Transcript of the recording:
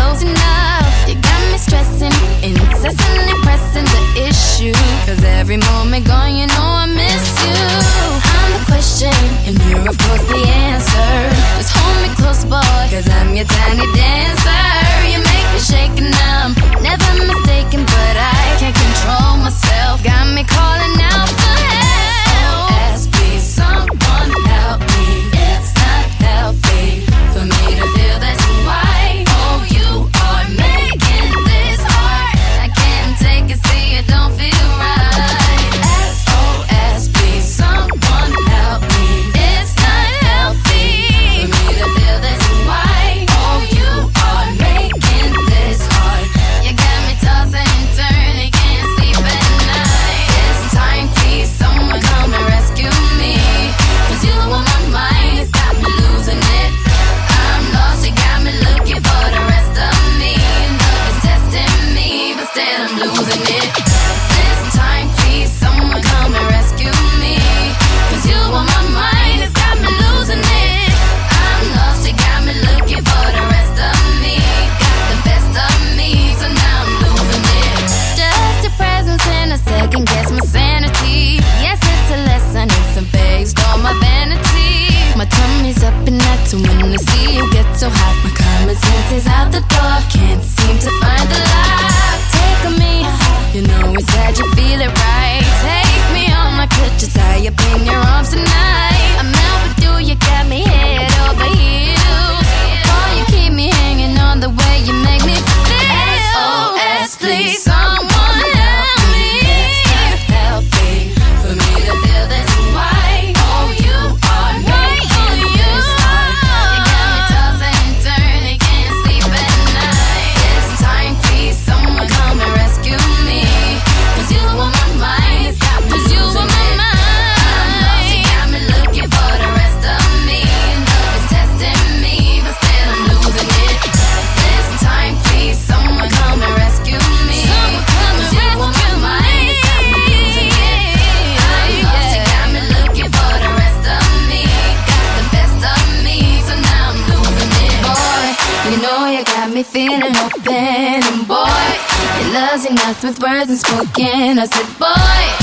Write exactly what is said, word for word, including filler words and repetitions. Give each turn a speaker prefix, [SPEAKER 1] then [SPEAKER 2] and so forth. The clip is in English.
[SPEAKER 1] close enough. You got me stressing, incessantly pressing the issue. Cause every moment gone, you know I miss you. I'm the question, and you're of course the answer. Just hold me close, boy, cause I'm your tiny dancer. You make me shake and I'm never mistaken, but I can't control myself. Got me calling out for help. S O S, please someone help me. It's not healthy for me to feel this way. Oh, you are making this hard. I can't take it, see it don't feel right. S O S, please someone help me. It's not healthy for me to feel this way. Oh, you are making this hard. You got me tossing and turning, can't sleep at night. It's time, please someone come and rescue me. Cause you on my mind, it's got me losing it. I'm lost, you got me looking for the rest of me. Love is testing me, but still I'm losing it. This time, please someone come and rescue me. Cause you on my mind, it's got me losing it. I'm lost, you got me looking for the rest of me. Got the best of me, so now I'm losing it. Just your presence in a second guess my sanity. Yes, it's a lesson, it's a phase, all my vanity. My tummy's up and that's when I see you get so hot. My common sense is out the door, can't seem to find the lock. Take on me, you know it's sad you feel it right. Take me on my crutches, tie up in your arms tonight. I'm out with you, you got me head over heels. Boy, you keep me hanging on the way you make me feel. S O S, please someone help me. It's not healthy for me to feel this way. Oh, you are making this hard. You got me tossing and turning, can't sleep at night. This time, please someone come and rescue me. Cause you on my mind, it's got me losing it. I'm lost, you got me looking for the rest of me. Love is testing me, but still I'm losing it. This time, please someone come and rescue me. Cause you on my mind, it's got me losing it. I'm lost, you got me looking for the rest of me. Got the best of me, so now I'm losing it. Boy, you know you got me feeling open. And boy, your love's enough with words unspoken. I said, boy,